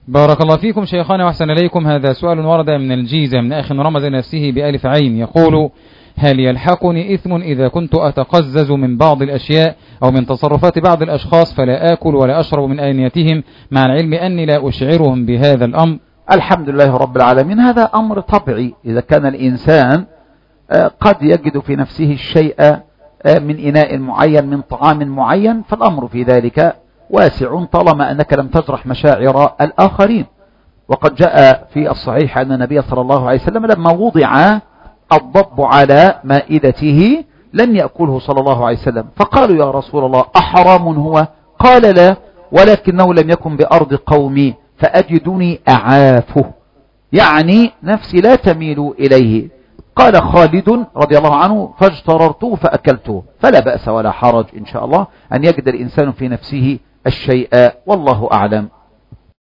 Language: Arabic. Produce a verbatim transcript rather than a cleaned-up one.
بارك الله فيكم شيخنا وأحسن إليكم. هذا سؤال ورد من الجيزة من أخ رمز نفسه بألف عين، يقول: هل يلحقني إثم إذا كنت أتقزز من بعض الأشياء أو من تصرفات بعض الأشخاص فلا آكل ولا أشرب من آنيتهم مع العلم أني لا أشعرهم بهذا الأمر؟ الحمد لله رب العالمين، هذا أمر طبيعي. إذا كان الإنسان قد يجد في نفسه الشيء من إناء معين من طعام معين فالأمر في ذلك واسع طالما أنك لم تجرح مشاعر الآخرين. وقد جاء في الصحيح أن النبي صلى الله عليه وسلم لما وضع الضب على مائدته لم يأكله صلى الله عليه وسلم، فقالوا: يا رسول الله أحرام هو؟ قال: لا، ولكنه لم يكن بأرض قومي فأجدني أعافه، يعني نفسي لا تميل إليه. قال خالد رضي الله عنه: فاجتررته فأكلته. فلا بأس ولا حرج إن شاء الله أن يجد الإنسان في نفسه الشيء، والله أعلم.